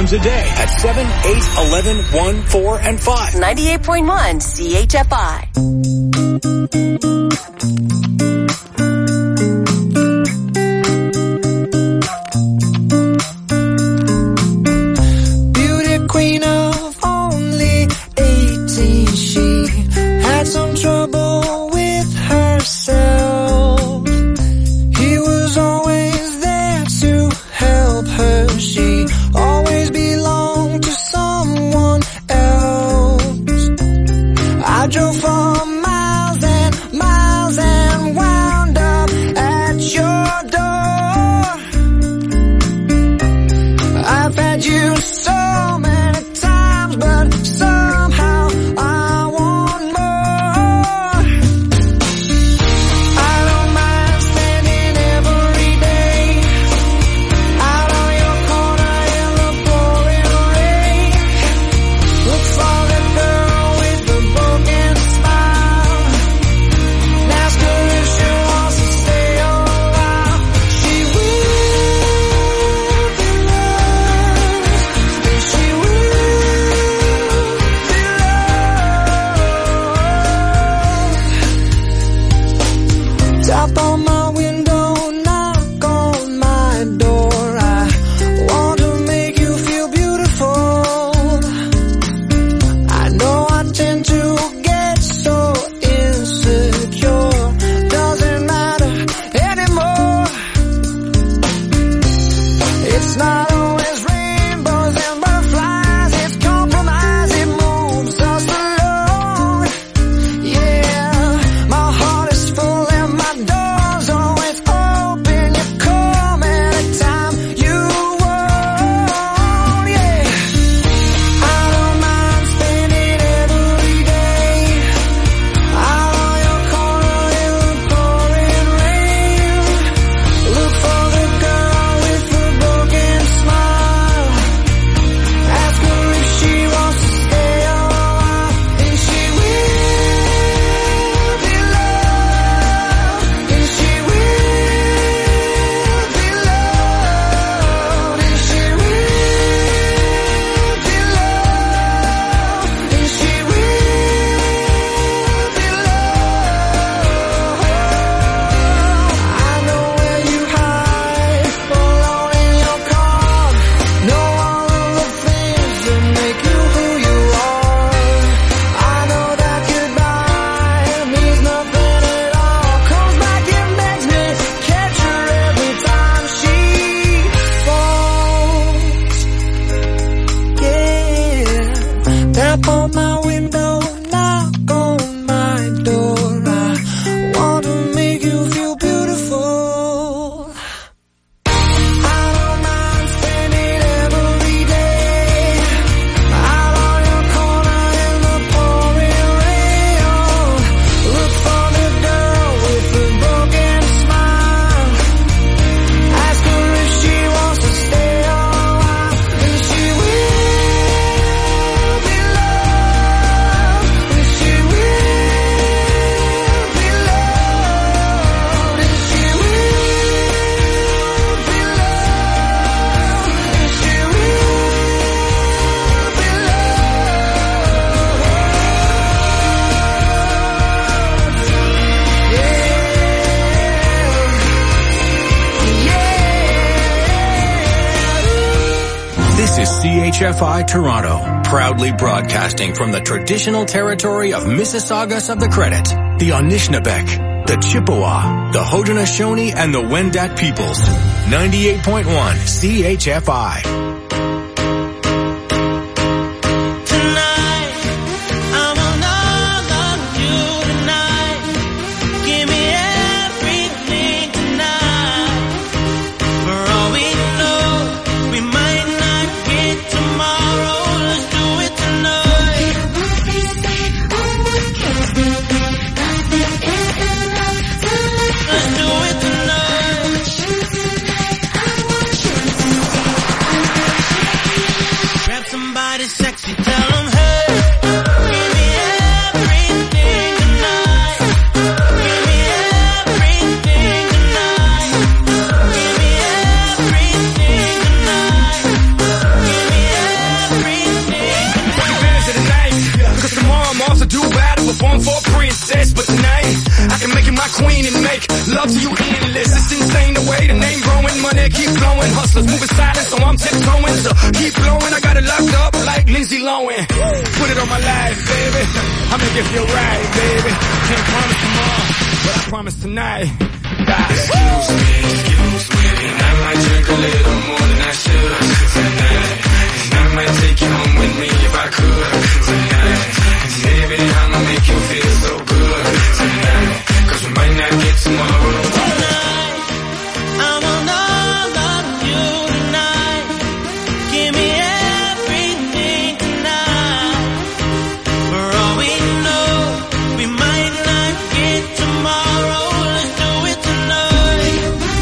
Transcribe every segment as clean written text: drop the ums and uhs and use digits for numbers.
times a day at 7, 8, 11, 1, 4, and 5. 98.1 CHFI. CHFI Toronto, proudly broadcasting from the traditional territory of Mississaugas of the Credit, the Anishinaabeg, the Chippewa, the Haudenosaunee, and the Wendat peoples. 98.1 CHFI. queen and make love to you endless. It's insane the way the name growing, money keep flowing. Hustlers moving silent, so I'm tiptoeing. So keep blowing, I got it locked up like Lindsay Lohan. Put it on my life, baby. I make it feel right, baby. Can't promise tomorrow, but I promise tonight. Excuse me, and I might drink a little more than I should tonight. And I might take you home with me if I could tonight. And baby, I'ma make you feel so good tonight. 'Cause we might not get tomorrow. Tonight, I'm on all of you tonight. Give me everything tonight. For all we know, we might not get tomorrow. Let's do it tonight.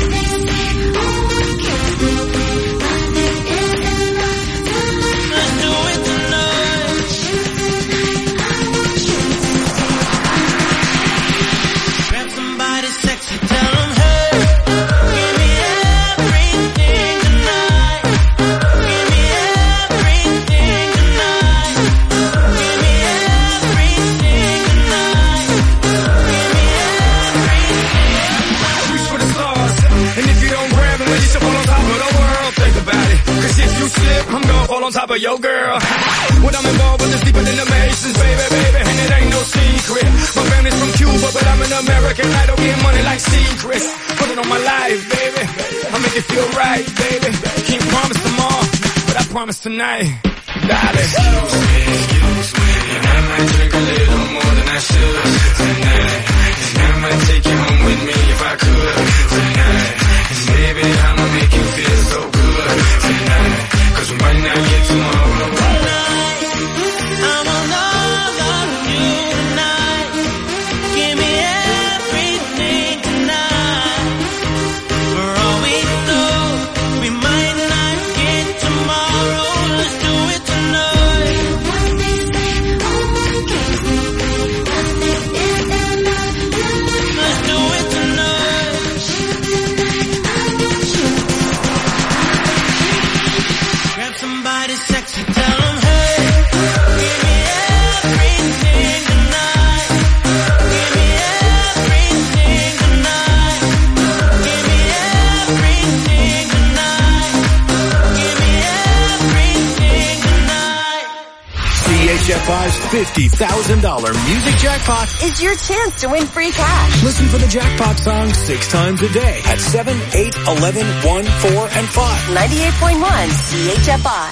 Let's do it tonight. Grab somebody sexy, tell them, hey, give me everything tonight. Give me everything tonight. Give me everything tonight. Give me everything. Reach for the stars, and if you don't grab them, then you should fall on top of the world. Think about it, 'cause if you slip, I'm gonna fall on top of your girl. What I'm involved with is deeper than the Masons, baby, and it ain't no secret. My family's from Cuba, but I'm an American. I don't get money like secrets. Put it on my life, baby. I make it feel right, baby. Can't promise tomorrow, but I promise tonight. Darling. Excuse me, and I might drink a little more than I should tonight. And I might take you home with me if I could tonight. And baby, I'ma make you feel so good tonight. 'Cause we might not get tomorrow. Tonight, I'm on all of you tonight. Give me everything tonight. For all we know, we might not get tomorrow. Let's do it tonight. Let's do it tonight. Grab somebody sexy, tell them, hey, give me everything tonight. Give me everything tonight. Give me everything tonight. Give me everything tonight. CHFI's $50,000 music jackpot. Is your chance to win free cash. Listen for the jackpot song 6 times a day at 7, 8, 11, 1, 4, and 5. 98.1 CHFI.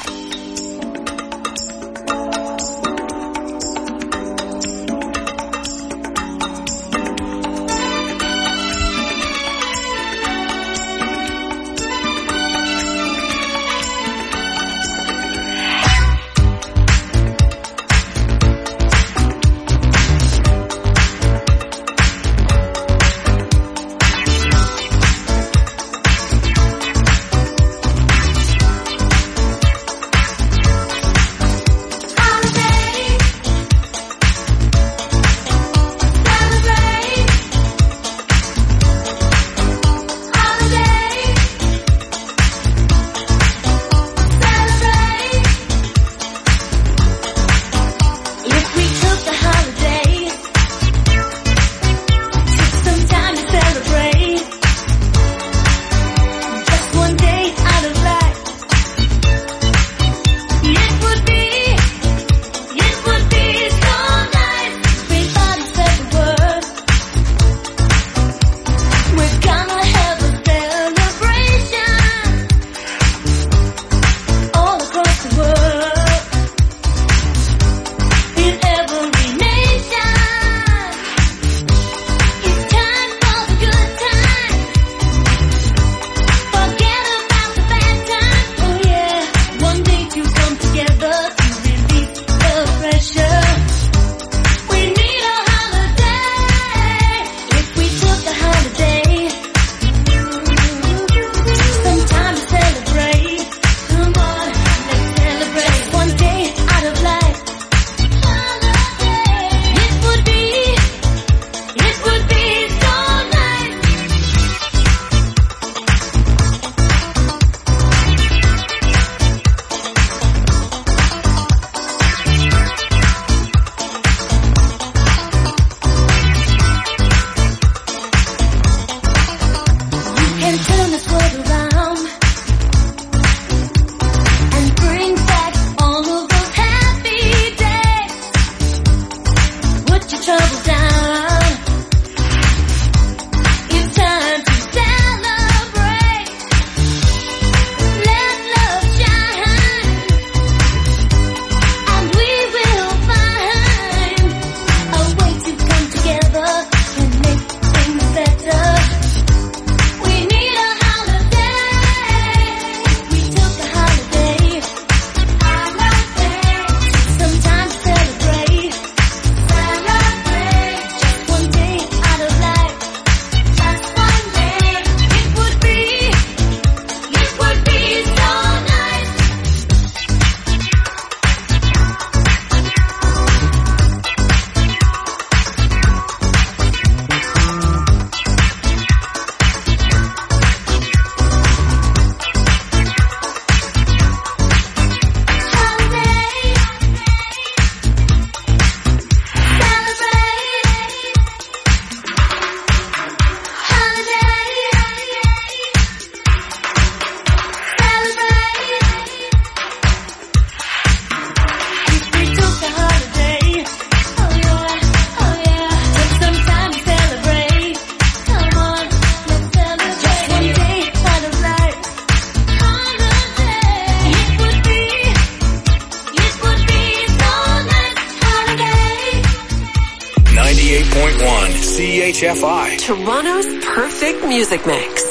CHFI. Toronto's perfect music mix.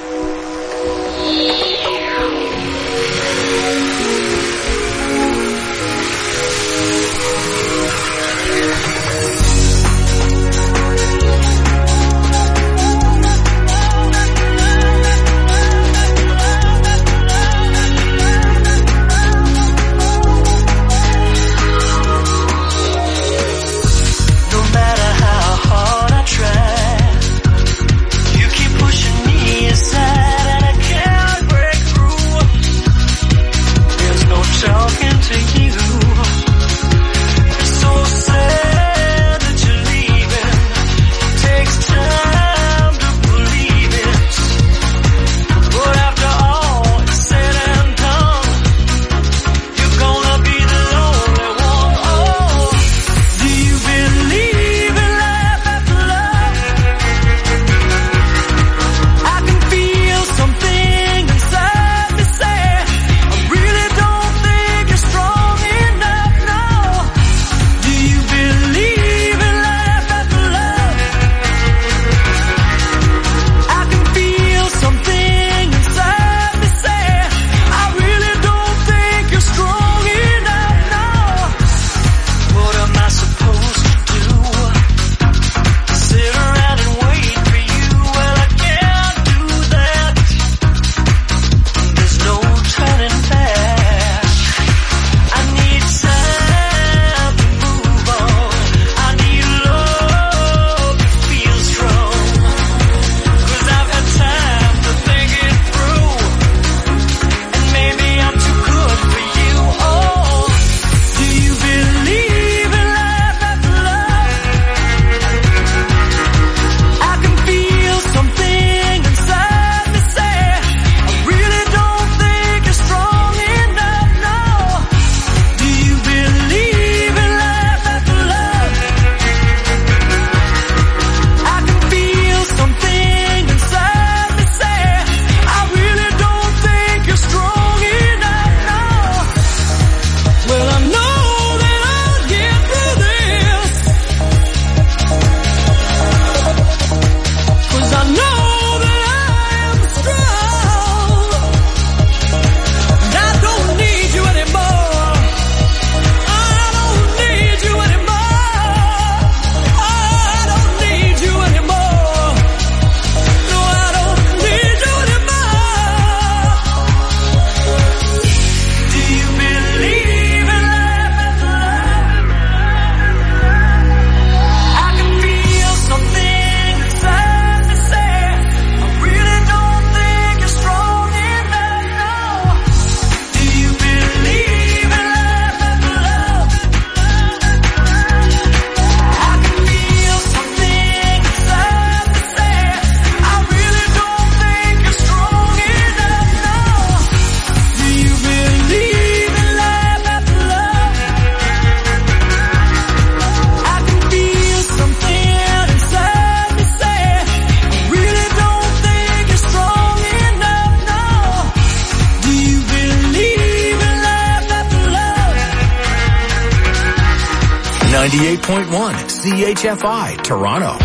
CHFI, Toronto.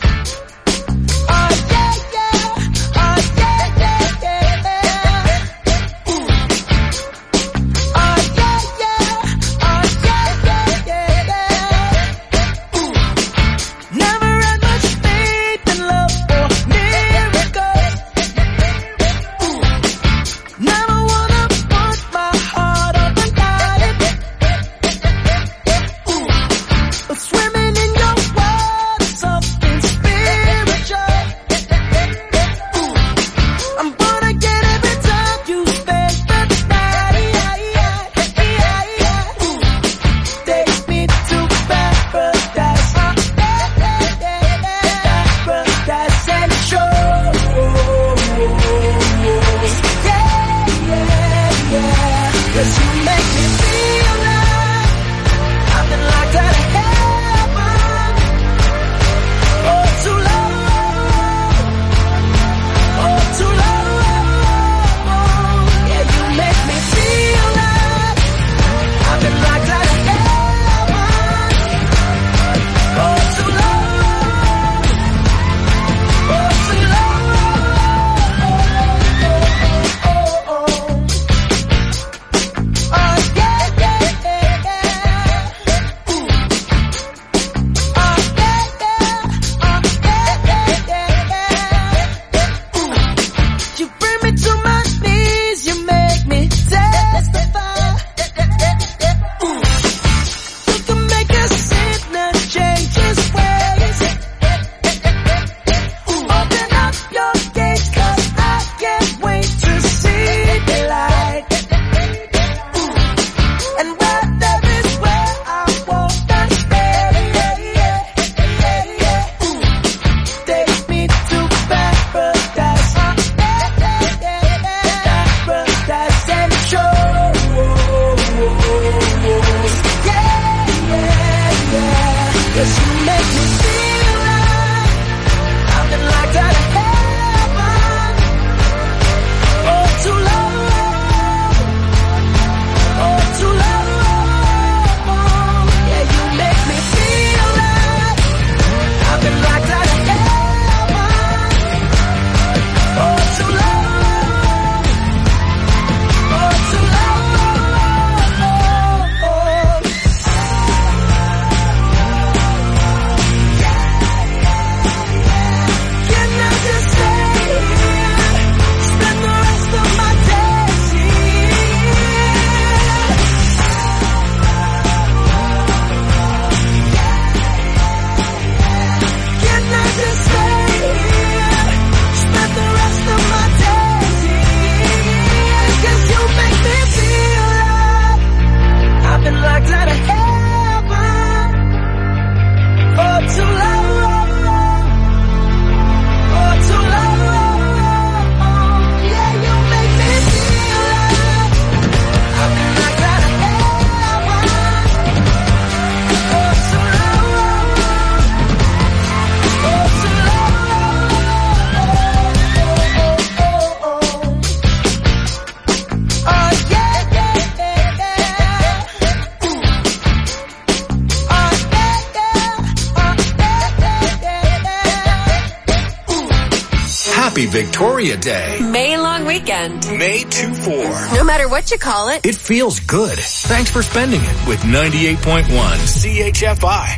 Swimming in your world, something Happy Victoria Day. May long weekend. May 2-4. No matter what you call it. It feels good. Thanks for spending it with 98.1 CHFI.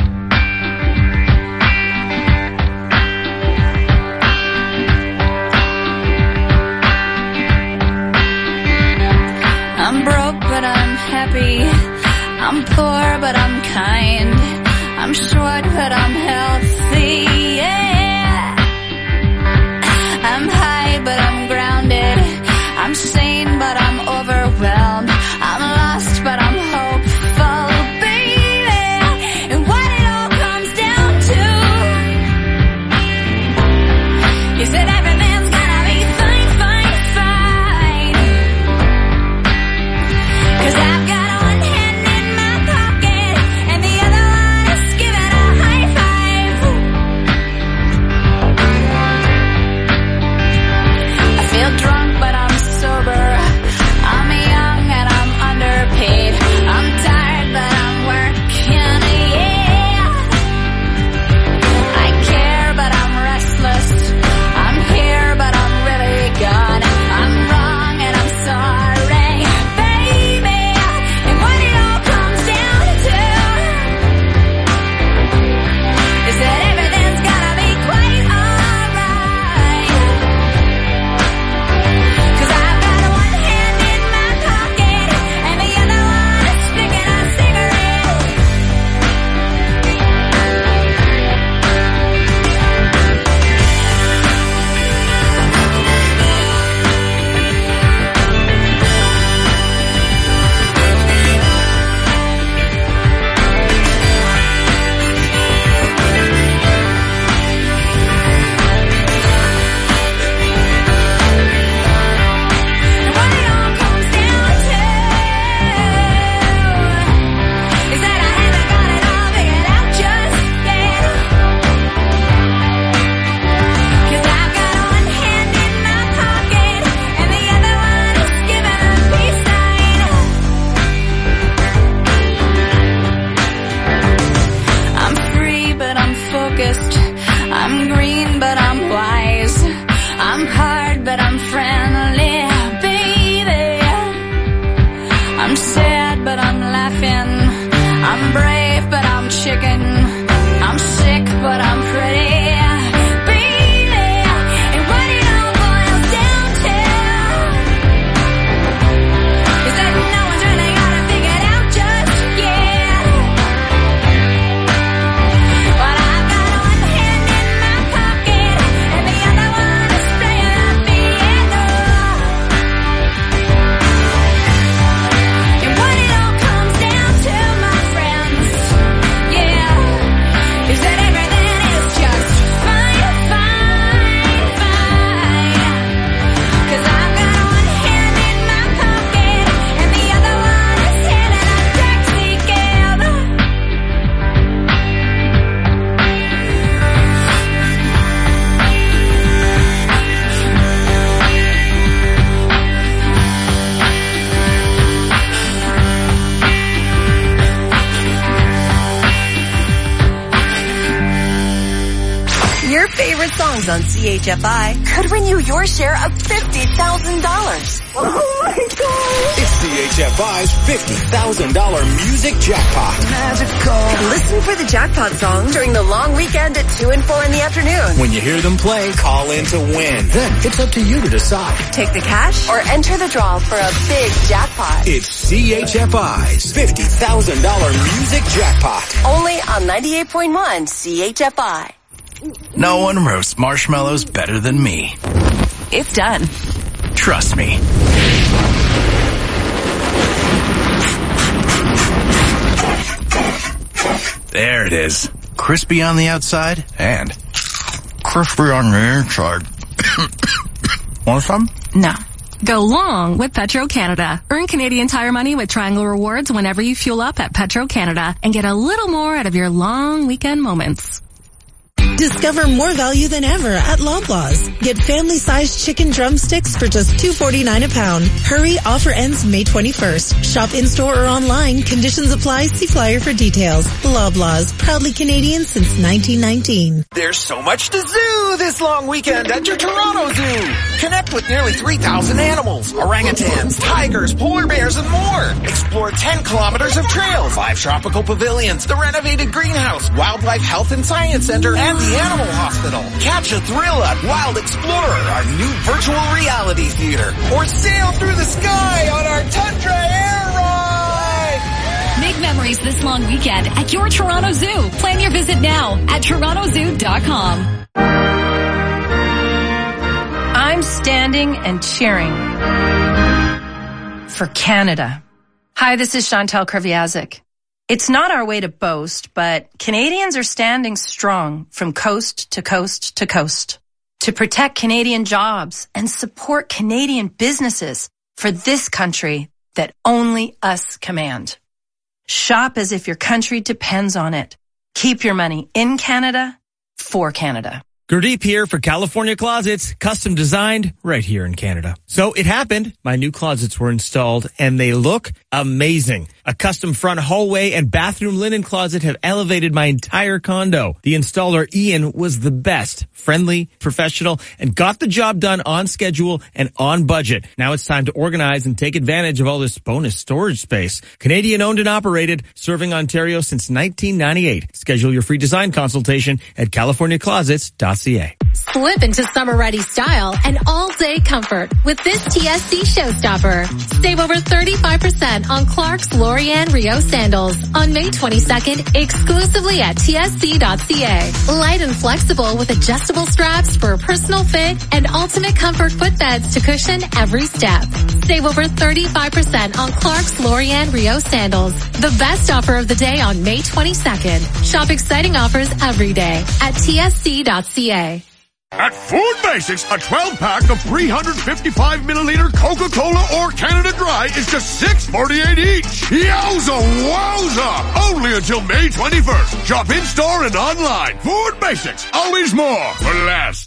I'm broke, but I'm happy. I'm poor, but I'm kind. I'm short, but I'm healthy, yeah. I'm high, but I'm grounded. I'm sane, but I'm overwhelmed. I'm lost, but I'm hopeful, baby. And what it all comes down to is that everything's gonna be fine, fine, fine. 'Cause I've got one hand in my pocket and the other one is giving a high five. I feel drunk, but I'm sober. I'm young and I'm underpaid. I'm tired, but I'm working, yeah. I care, but I'm restless. I'm here, but I'm really gone. I'm wrong and I'm sorry, baby. And what it all comes down to is that everything's gonna be quite alright. 'Cause I've got one hand in my pocket and the other one is sticking a cigarette. And what it all comes down to is that I haven't got it all figured out just yet. 'Cause I've got one hand in my pocket and the other one is giving a peace sign. I'm free, but I'm focused. I'm green, but I'm wise. I'm hard, but I'm friendly, baby. I'm sad, but I'm laughing. I'm brave, but I'm chicken. I'm sick, but I'm pretty, baby. And what it all boils down to is that no one's really got it figured out just yet. But I've got one hand in my pocket and the other one is playing a piano. And what it all comes down to, my friends, yeah, is that everything is just fine, fine, fine. 'Cause I've got one hand in my pocket and the other one is hailing a taxi cab. Your favorite songs on CHFI could win you your share of $50,000. Oh my God! It's CHFI's $50,000 music jackpot. Magical. Listen for the jackpot song during the long weekend at 2 and 4 in the afternoon. When you hear them play, call in to win. Then it's up to you to decide. Take the cash or enter the draw for a big jackpot. It's CHFI's $50,000 music jackpot. Only on 98.1 CHFI. No one roasts marshmallows better than me. It's done. Trust me. There it is. Crispy on the outside and crispy on the inside. Want some? No. Go long with Petro-Canada. Earn Canadian Tire money with Triangle Rewards whenever you fuel up at Petro-Canada and get a little more out of your long weekend moments. Discover more value than ever at Loblaws. Get family-sized chicken drumsticks for just $2.49 a pound. Hurry, offer ends May 21st. Shop in-store or online. Conditions apply. See flyer for details. Loblaws, proudly Canadian since 1919. There's so much to zoo this long weekend at your Toronto Zoo. Connect with nearly 3,000 animals, orangutans, tigers, polar bears, and more. Explore 10 kilometers of trails, 5 tropical pavilions, the renovated greenhouse, Wildlife Health and Science Center, and the Animal Hospital. Catch a thrill at Wild Explorer, our new virtual reality theater, or sail through the sky on our Tundra Air Ride. Make memories this long weekend at your Toronto Zoo. Plan your visit now at torontozoo.com. I'm standing and cheering for Canada. Hi, this is Chantal Kreviazek. It's not our way to boast, but Canadians are standing strong from coast to coast to coast to protect Canadian jobs and support Canadian businesses for this country that only us command. Shop as if your country depends on it. Keep your money in Canada for Canada. Gurdeep here for California Closets, custom designed right here in Canada. So it happened. My new closets were installed and they look amazing. A custom front hallway and bathroom linen closet have elevated my entire condo. The installer, Ian, was the best, friendly, professional, and got the job done on schedule and on budget. Now it's time to organize and take advantage of all this bonus storage space. Canadian owned and operated, serving Ontario since 1998. Schedule your free design consultation at californiaclosets.ca. Slip into summer-ready style and all-day comfort with this TSC showstopper. Save over 35% on Clark's Lorianne Rio sandals on May 22nd exclusively at TSC.ca. Light and flexible with adjustable straps for a personal fit and ultimate comfort footbeds to cushion every step. Save over 35% on Clark's Lorianne Rio sandals. The best offer of the day on May 22nd. Shop exciting offers every day at TSC.ca. At Food Basics, a 12-pack of 355 milliliter Coca-Cola or Canada Dry is just $6.48 each. Yowza wowza! Only until May 21st. Shop in-store and online. Food Basics, always more for less.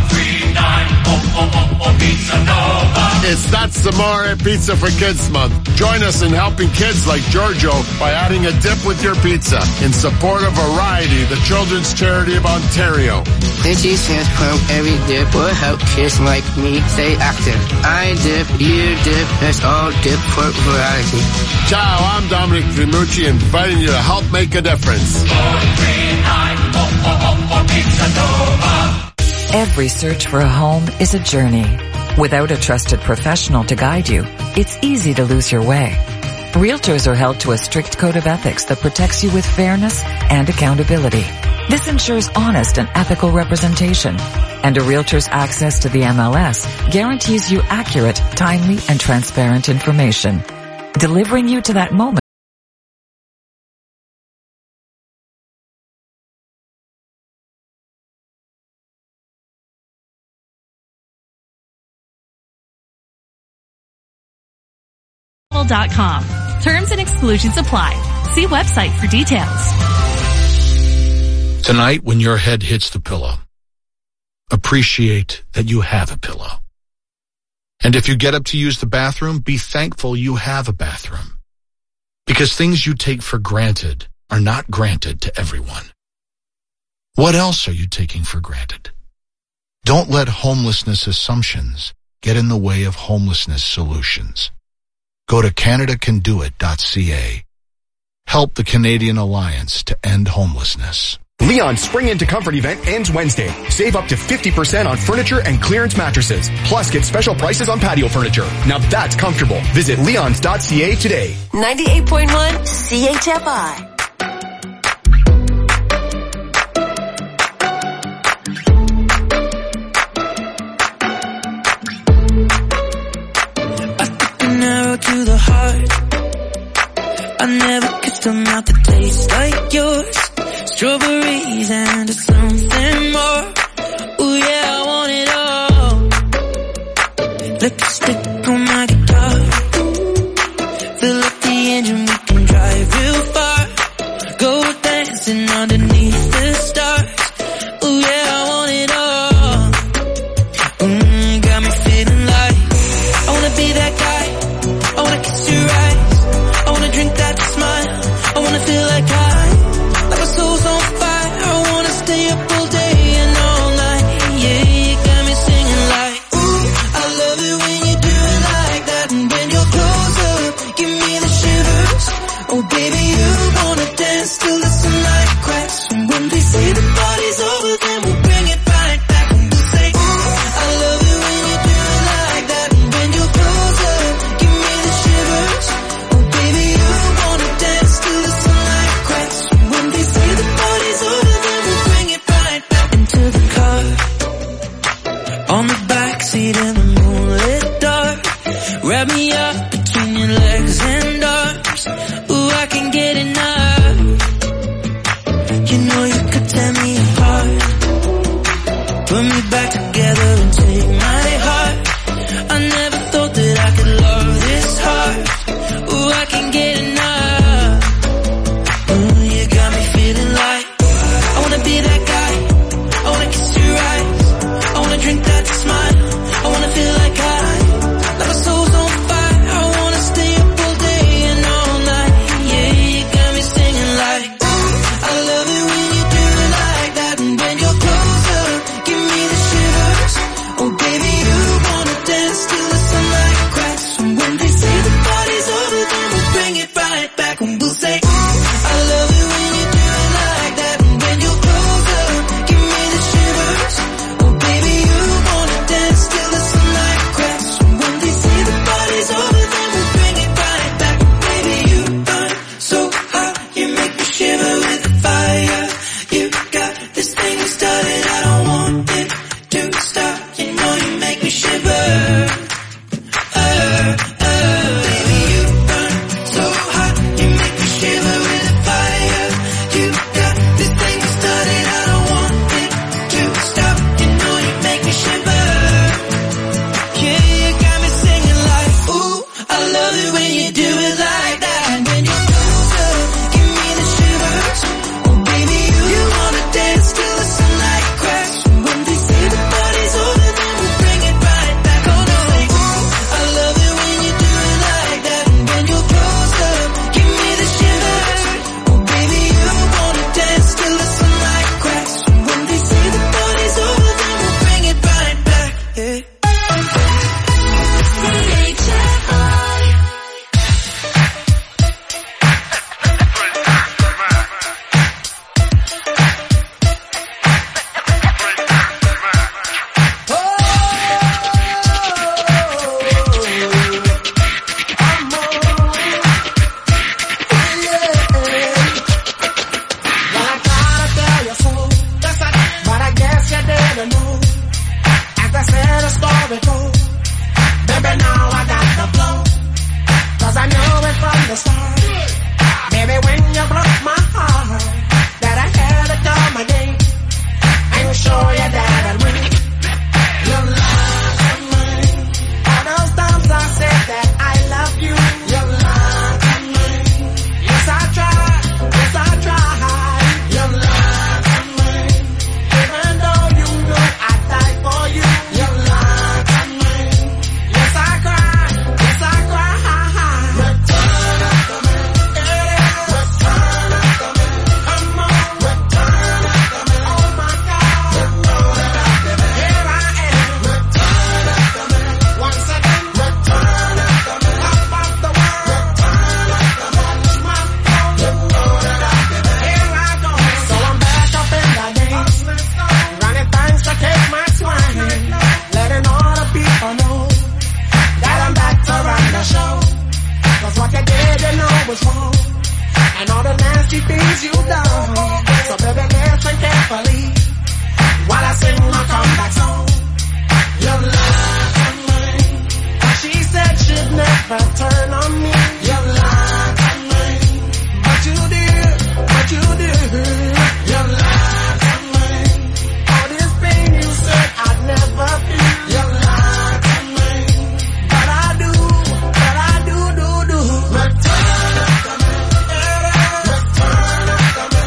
439 Pizza Nova. It's That's Amore Pizza for Kids Month. Join us in helping kids like Giorgio by adding a dip with your pizza in support of Variety, the children's charity of Ontario. Itchy says every dip will help kids like me stay active. I dip, you dip, let's all dip for variety. Ciao, I'm Dominic Trimucci, inviting you to help make a difference. 439 Pizza Nova. Every search for a home is a journey. Without a trusted professional to guide you, it's easy to lose your way. Realtors are held to a strict code of ethics that protects you with fairness and accountability. This ensures honest and ethical representation, and a realtor's access to the MLS guarantees you accurate, timely, and transparent information, delivering you to that moment. Terms and exclusions apply. See website for details. Tonight, when your head hits the pillow, appreciate that you have a pillow. And if you get up to use the bathroom, be thankful you have a bathroom. Because things you take for granted are not granted to everyone. What else are you taking for granted? Don't let homelessness assumptions get in the way of homelessness solutions. Go to CanadaCanDoIt.ca. Help the Canadian Alliance to end homelessness. Leon's Spring Into Comfort event ends Wednesday. Save up to 50% on furniture and clearance mattresses. Plus, get special prices on patio furniture. Now that's comfortable. Visit leons.ca today. 98.1 CHFI. Arrow to the heart. I never kissed a mouth that tastes like yours. Strawberries and something more. Ooh yeah, I want it all. Like a stick on my guitar. Fill up the engine, we can drive real far. Go dancing underneath the stars. Ooh yeah. Oh baby, you wanna dance till the sunlight cracks. And when they say the party's over, then we'll bring it right back. And we'll say, I love it when you do it like that. And when you're closer, give me the shivers. Oh baby, you wanna dance till the sunlight cracks. And when they say the party's over, then we'll bring it right back. Into the car, on the backseat in the moonlit dark. Wrap me up between your legs and arms. Ooh, I can get enough. You know you could tear me apart. Put me back together and take my heart. I never thought that I could love this hard. Ooh, I can get enough. Ooh, you got me feeling like I wanna be that guy. I wanna kiss your eyes. I wanna drink that smile. I wanna feel like like my soul's on fire. I wanna stay up all day and all night. Yeah, you got me singing like, I love it when you do it like that. And when you're closer, give me the shivers. Oh baby, you wanna dance till the sunlight cracks. And when they say the party's over, then we'll bring it right back. And we'll say, I love it when you do it like that. And when you're closer, give me the shivers. Oh baby, you wanna dance till the sunlight cracks. And when they say the party's over, then we'll bring it right back. Baby, you burn so hot, you make me shiver with the fire. You got this thing started, I don't want it to stop. You know you make me shiver. Baby, you burn so hot, you make me shiver with the fire. You got this thing started, I don't want it to stop. You know you make me shiver. Yeah, you got me singing like, ooh, I love it when you do it like that. And when you're closer, give me the shivers. Oh baby, you wanna dance till the sunlight cracks. And when they say the party's over, then we'll bring it right back. Oh no, ooh, I love it when you do it like that. And when you're closer, give me the shivers. Oh baby, you wanna dance till the sunlight cracks. And when they say the party's over, then we'll bring it right back. Yeah. But I guess you didn't know. As I said, the story goes. Baby, now I got the flow. 'Cause I knew it from the start. Baby, when you broke my heart, that I had to come again and show you that I'd win. You lied to me. All those times I said that I love you. You lied to me. Yes, I tried. Yes, I tried. You lied to me. Even though you know I died for you. You lied to me. Yes, I cried. Yes, I cried. Return up to me. Return up to me. Come on. Return up to me. Oh my God. You know that I did it. Here I am. Return up to me. Once again. Return up to me. Top of the world. Return up to me. Touch my phone. You know that I did it. Here I go. So I'm back up in the game. Running things to take my swing. Letting all the people know that I'm back to run the show. 'Cause what you did, you know was wrong. And all the nasty things you done. So baby, listen carefully while I sing my comeback song. You lied to me. She said she'd never turn on me. You lied to me. But you did. But you did. You lied to me. All this pain you said I'd never feel. You lied to me. But I do. Return up to me. Return up to me.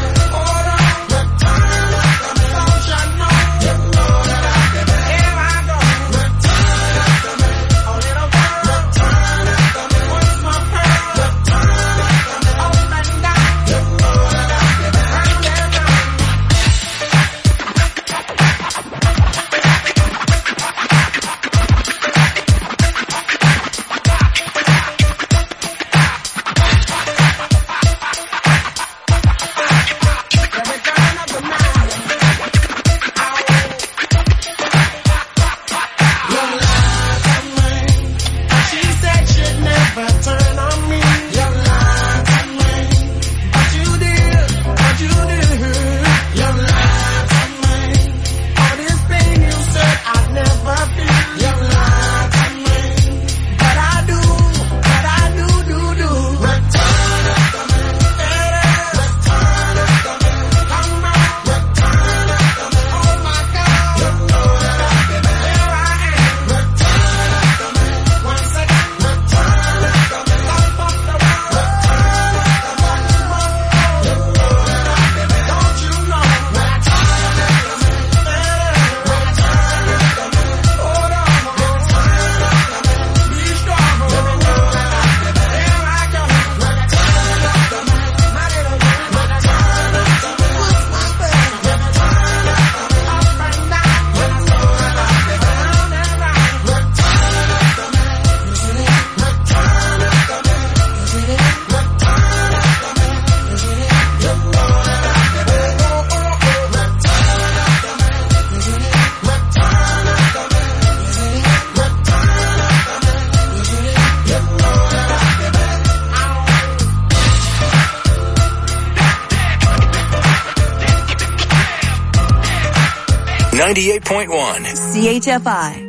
98.1 CHFI.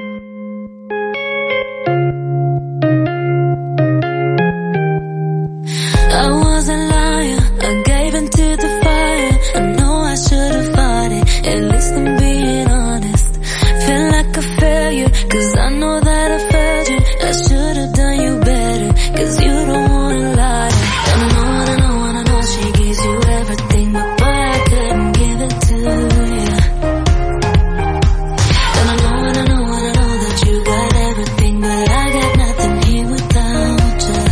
I was a liar, I gave into the fire. I know I should have fought it, at least I'm being honest. Feel like a failure, cause I know that I failed you. I should have done you better, cause you don't wanna lie. And I know she gives you everything, but boy, I couldn't give it to you. And I know that you got everything, but I got nothing here without you.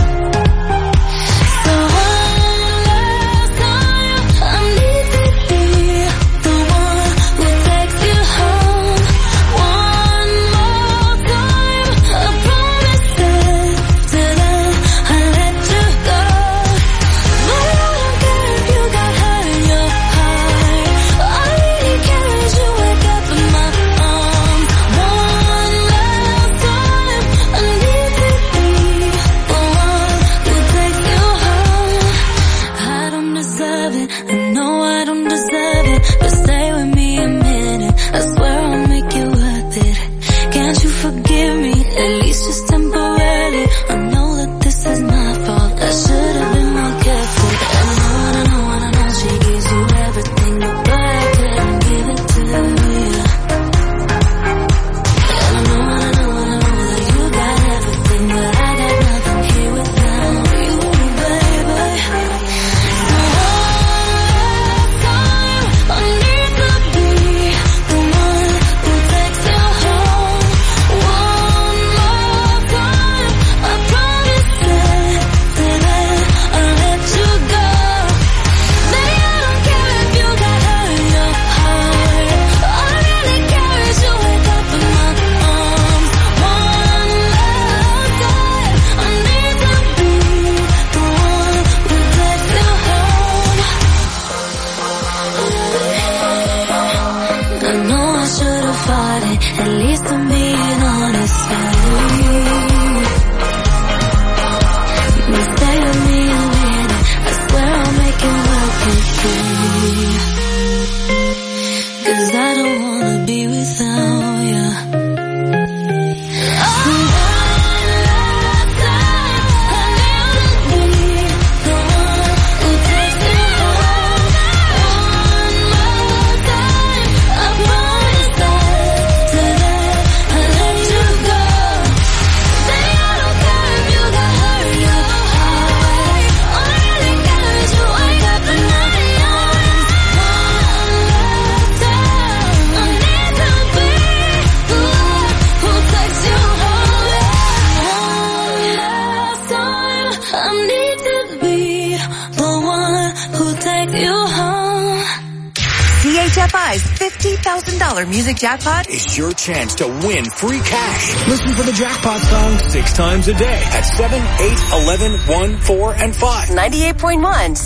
CHFI's $50,000 music jackpot is your chance to win free cash. Listen for the jackpot song 6 times a day at 7, 8, 11, 1, 4, and 5. 98.1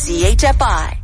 CHFI.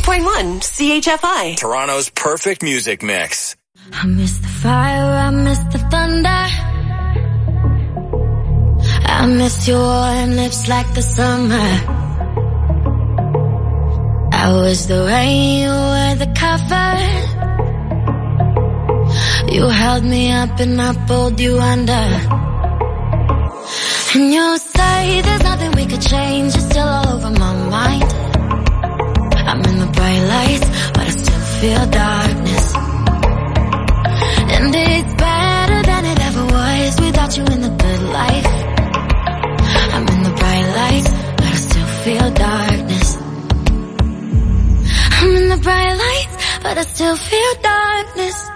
98.1 CHFI. Toronto's perfect music mix. I miss the fire, I miss the thunder. I miss your warm lips like the summer. I was the rain, you were the cover. You held me up and I pulled you under. And you say there's nothing we could change, you're still all over my mind. I'm in the bright lights, but I still feel darkness. And it's better than it ever was without you in the good life. I'm in the bright lights, but I still feel darkness. I'm in the bright lights, but I still feel darkness.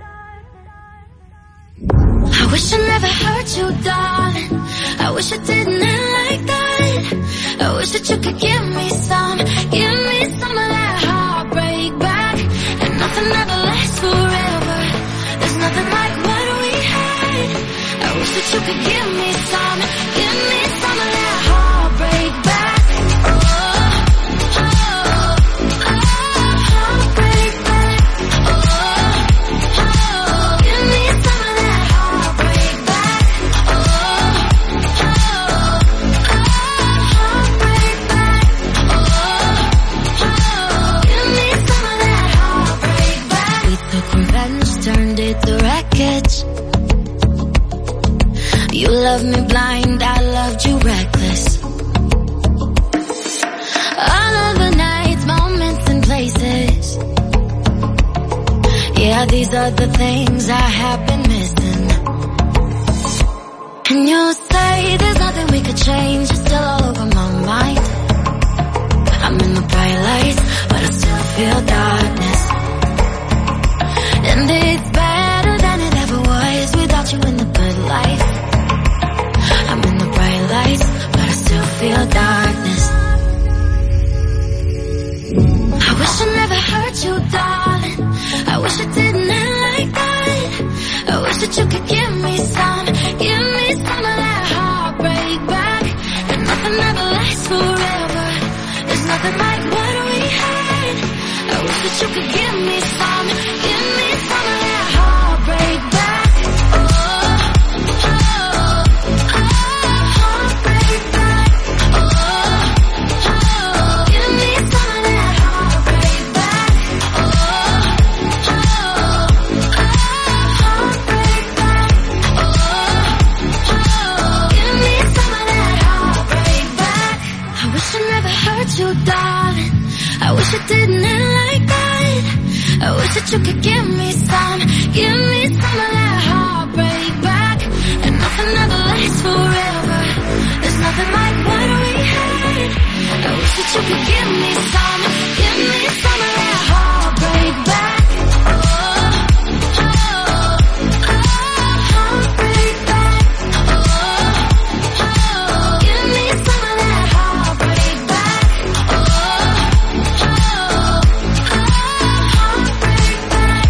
I wish I never hurt you, darling. I wish I didn't end like that. I wish that you could give me some of that heartbreak back. And nothing ever lasts forever. There's nothing like what we had. I wish that you could give me some of that heartbreak back. Heartbreak back. Give me some of that heartbreak back. Heartbreak back. Give me some of that heartbreak back. We took revenge, turned it to wreckage. You loved me blind, I loved you reckless. All of the nights, moments and places. Yeah, these are the things I have been missing. And you say there's nothing we could change, you're still all over my mind. I'm in the bright lights, but I still feel darkness. And it's better than it ever was without you in the good life. I'm in the bright lights, but I still feel darkness. I wish I never hurt you, darling. I wish I didn't end like that. I wish that you could give me some of that heartbreak back. And nothing ever lasts forever. There's nothing like what we had. I wish that you could give me some of that heartbreak back. Heartbreak back. Give me some of that heartbreak back. Heartbreak back. Give me some of that heartbreak back. I wish I never hurt you, darling. I wish I didn't end like that. I wish that you could give me some of that heartbreak back. And nothing ever lasts forever. There's nothing like what we had. I wish that you could give me some of that heartbreak back. Heartbreak back. Give me some of that heartbreak back. Heartbreak back.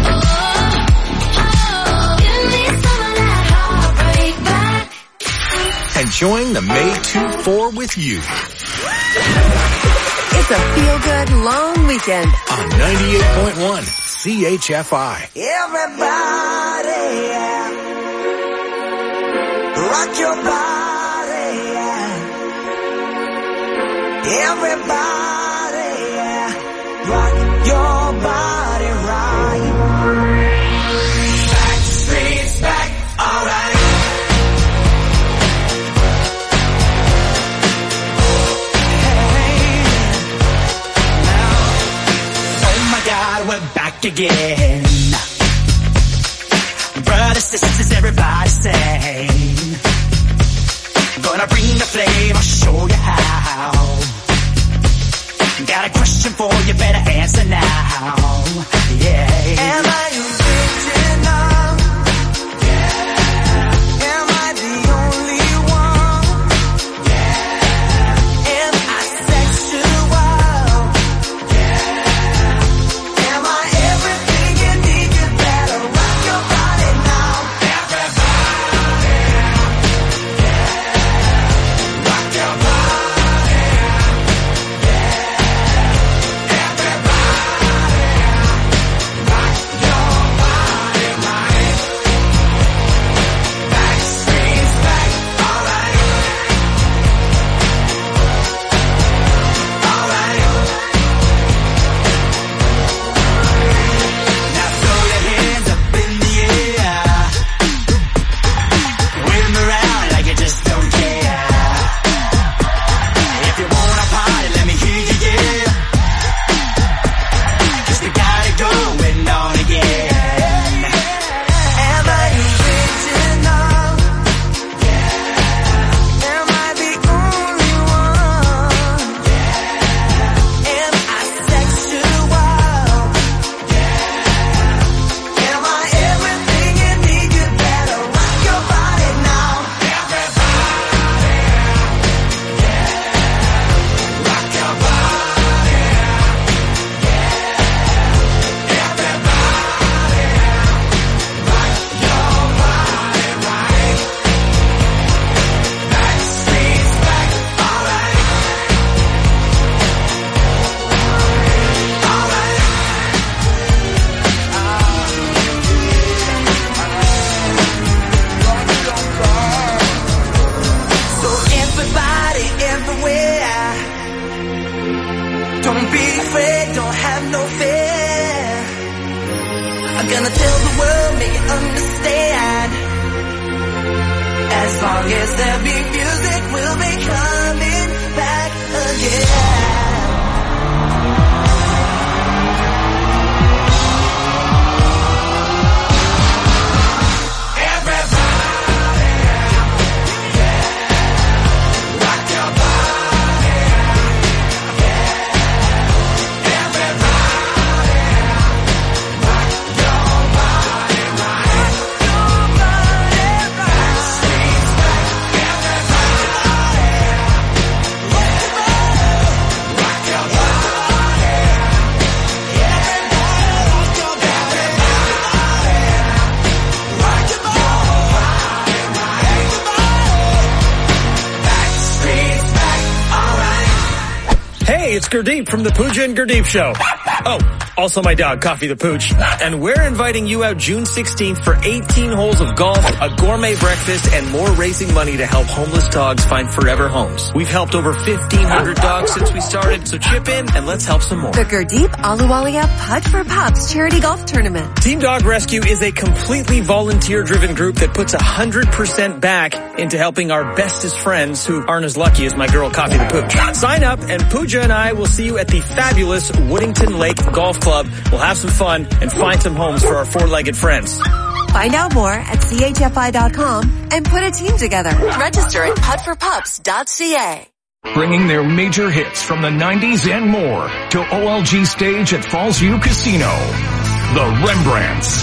Give me some of that heartbreak back. Enjoying the May 2-4 with you It's a feel-good long weekend. on 98.1 CHFI. Everybody, yeah. Rock your body, yeah. Everybody, yeah. Rock your body right. Back streets back, alright. Oh my God, we're back again. Brothers, sisters, everybody sing. Gonna bring the flame, I'll show you how. Got a question for you, better answer now. Yeah. Am I original? Yeah. Am I the only one? Yeah. Am I sexual? Yeah. Am I everything you need? You better rock your body now. Everybody. Yeah. Rock your body. Yeah. Everybody. don't have no fear. I'm gonna tell the world, make it understand. As long as there be music, we'll be coming back again. It's Gurdeep from the Pooja and Gurdeep Show. Oh, also my dog, Coffee the Pooch. And we're inviting you out June 16th for 18 holes of golf, a gourmet breakfast, and more raising money to help homeless dogs find forever homes. We've helped over 1,500 dogs since we started, so chip in and let's help some more. The Gurdeep Ahluwalia Putt for Pups Charity Golf Tournament. Team Dog Rescue is a completely volunteer-driven group that puts 100% back into helping our bestest friends who aren't as lucky as my girl, Coffee the Pooch. Sign up and Pooja and I will see you at the fabulous Woodington Lake Golf Club. We'll have some fun and find some homes for our four-legged friends. Find out more at chfi.com and put a team together. Register at puttforpups.ca. Bringing their major hits from the 90s and more to OLG Stage at Fallsview Casino. The Rembrandts.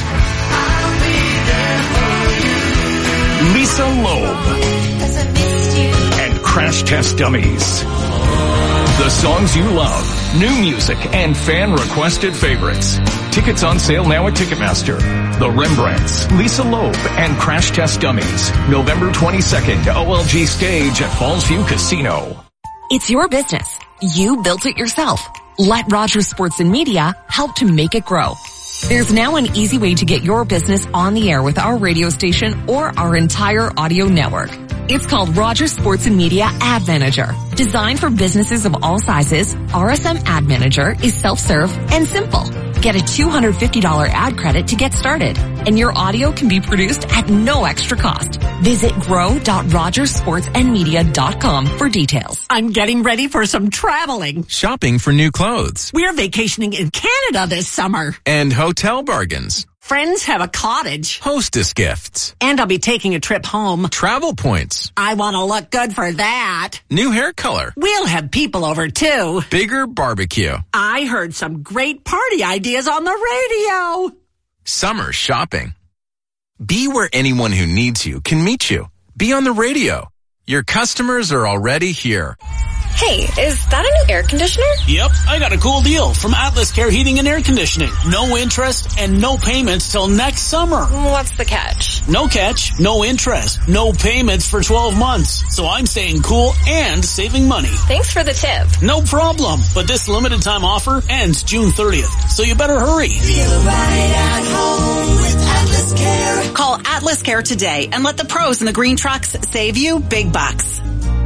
Lisa Loeb. And Crash Test Dummies. The songs you love, new music, and fan-requested favorites. Tickets on sale now at Ticketmaster. The Rembrandts, Lisa Loeb, and Crash Test Dummies. November 22nd, OLG Stage at Fallsview Casino. It's your business. You built it yourself. Let Rogers Sports and Media help to make it grow. There's now an easy way to get your business on the air with our radio station or our entire audio network. It's called Rogers Sports and Media Ad Manager. Designed for businesses of all sizes, RSM Ad Manager is self-serve and simple. Get a $250 ad credit to get started, and your audio can be produced at no extra cost. Visit grow.rogersportsandmedia.com for details. I'm getting ready for some traveling. Shopping for new clothes. We're vacationing in Canada this summer. And hotel bargains. Friends have a cottage. Hostess gifts. And I'll be taking a trip home. Travel points. I want to look good for that. New hair color. We'll have people over too. Bigger barbecue. I heard some great party ideas on the radio. Summer shopping. Be where anyone who needs you can meet you. Be on the radio. Your customers are already here. Hey, is that a new air conditioner? Yep, I got a cool deal from Atlas Care Heating and Air Conditioning. No interest and no payments till next summer. What's the catch? No catch, no interest, no payments for 12 months. So I'm staying cool and saving money. Thanks for the tip. No problem, but this limited time offer ends June 30th, so you better hurry. Feel right at home with Atlas Care. Call Atlas Care today and let the pros in the green trucks save you big bucks.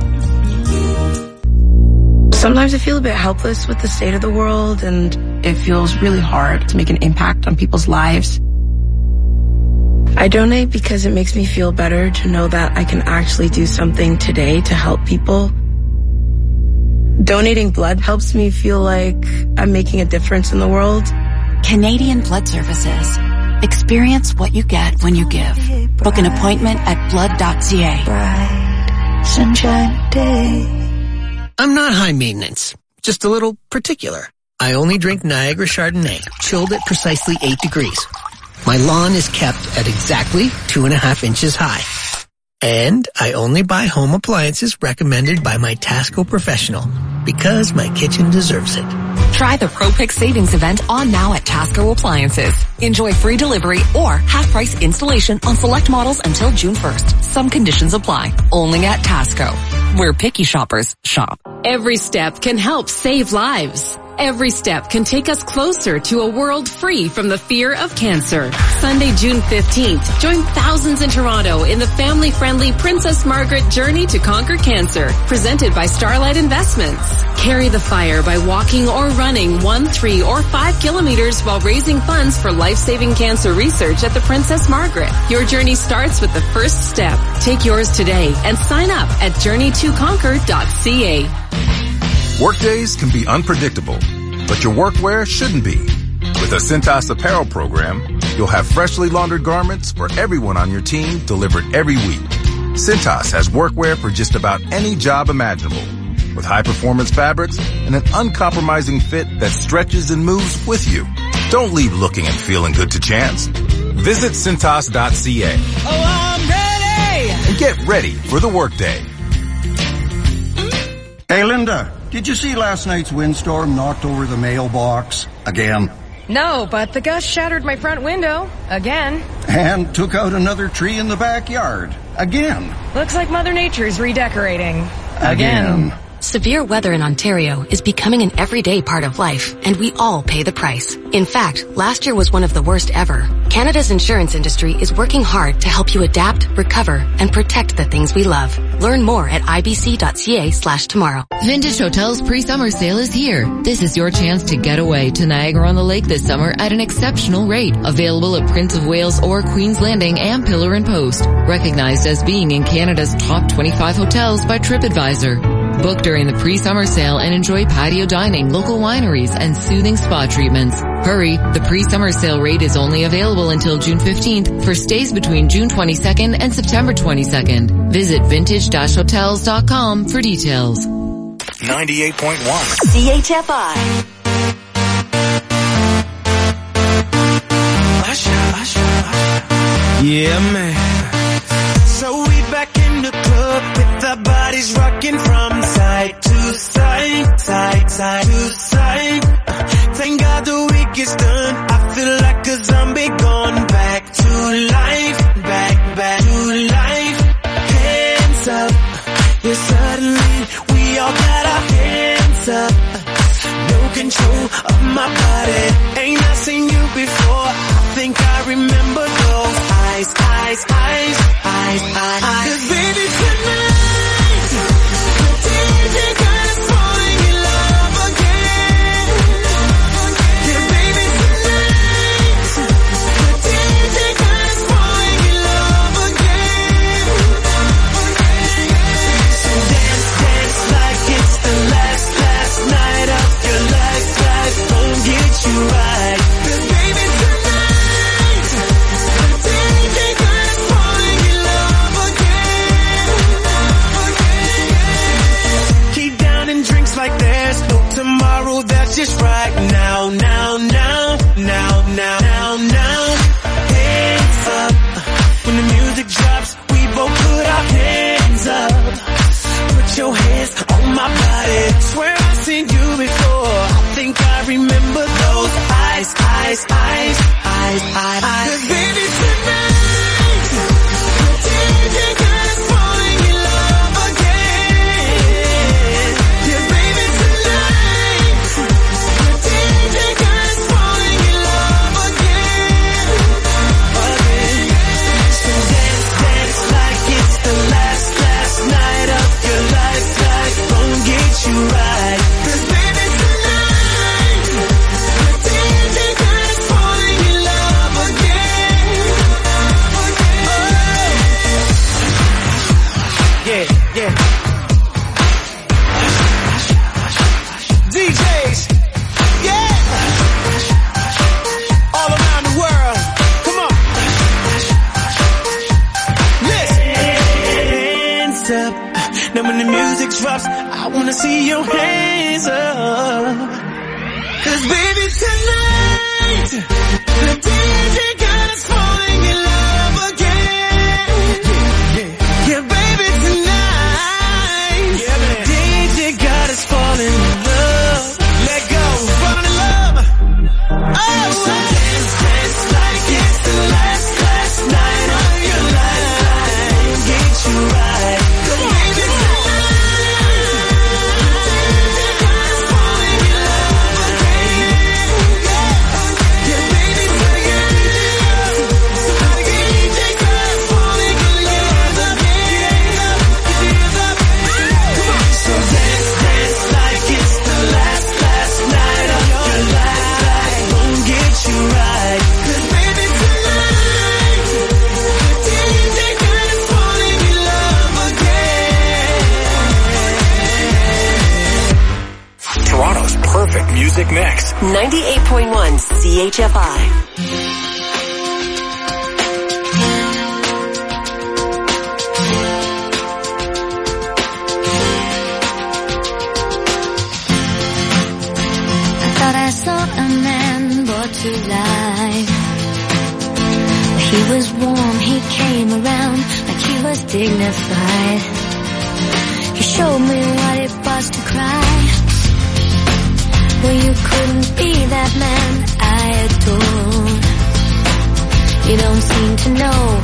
Sometimes I feel a bit helpless with the state of the world, and it feels really hard to make an impact on people's lives. I donate because it makes me feel better to know that I can actually do something today to help people. Donating blood helps me feel like I'm making a difference in the world. Canadian Blood Services. Experience what you get when you give. Book an appointment at blood.ca. Bright sunshine day. I'm not high maintenance, just a little particular. I only drink Niagara Chardonnay, chilled at precisely 8 degrees. My lawn is kept at exactly 2.5 inches high. And I only buy home appliances recommended by my Tasco professional, because my kitchen deserves it. Try the Pro Pick Savings event on now at Tasco Appliances. Enjoy free delivery or half-price installation on select models until June 1st. Some conditions apply. Only at Tasco, where picky shoppers shop. Every step can help save lives. Every step can take us closer to a world free from the fear of cancer. Sunday, June 15th, join thousands in Toronto in the family-friendly Princess Margaret Journey to Conquer Cancer, presented by Starlight Investments. Carry the fire by walking or running 1, 3, or 5 kilometers while raising funds for life-saving cancer research at the Princess Margaret. Your journey starts with the first step. Take yours today and sign up at journeytoconquer.ca. Workdays can be unpredictable, but your workwear shouldn't be. With a Cintas apparel program, you'll have freshly laundered garments for everyone on your team delivered every week. Cintas has workwear for just about any job imaginable, with high-performance fabrics and an uncompromising fit that stretches and moves with you. Don't leave looking and feeling good to chance. Visit Cintas.ca. Oh, I'm ready! And get ready for the workday. Hey, Linda, did you see last night's windstorm knocked over the mailbox again? No, but the gust shattered my front window again. And took out another tree in the backyard again. Looks like Mother Nature's redecorating again. Severe weather in Ontario is becoming an everyday part of life, and we all pay the price. In fact, last year was one of the worst ever. Canada's insurance industry is working hard to help you adapt, recover, and protect the things we love. Learn more at ibc.ca/tomorrow. Vintage Hotels pre-summer sale is here. This is your chance to get away to Niagara-on-the-Lake this summer at an exceptional rate. Available at Prince of Wales or Queen's Landing and Pillar and Post. Recognized as being in Canada's top 25 hotels by TripAdvisor. Book during the pre-summer sale and enjoy patio dining, local wineries, and soothing spa treatments. Hurry, the pre-summer sale rate is only available until June 15th for stays between June 22nd and September 22nd. Visit vintage-hotels.com for details. 98.1 CHFI. Yeah, man. So we back in the club with our bodies rocking from side to side, side to side. Thank God the week is done. I feel like a zombie gone back to life, back to life. Hands up, yeah, suddenly we all got our hands up. No control of my body. Ain't I seen you before? I think I remember those eyes. 'Cause baby tonight, the DJ got us falling in love again. Yeah, baby tonight, the DJ got us falling in love again. So dance like it's the last night of your life. Don't get you right. 'Cause baby tonight, the DJ got us falling in love again. Keep downing drinks like there's no tomorrow. That's just right now. Hands up. When the music drops, we both put our hands up. Put your hands on my body. Swear I've seen you before. I think I remember those eyes. 'Cause baby tonight, the DJ got us falling in love again. Yeah, baby tonight, the DJ got us falling in love again. So dance like it's the last night of your life. Don't get you right. 'Cause baby tonight, the DJ got us falling in love again. Yeah. DJs, yeah. All around the world, come on. Listen. Hands up. Now when the music drops, I wanna see your hands up. 'Cause baby tonight, the DJ got us falling in love again. Yeah, baby tonight, DJ got us falling in love. Let go, falling in love. Oh, so dance like it's the last night of your life. Get you right. 'Cause baby tonight, the DJ got us falling in love again. 98.1 CHFI. I saw a man brought to life. He was warm, he came around like he was dignified. He showed me what it was to cry. Well, you couldn't be that man I adored. You don't seem to know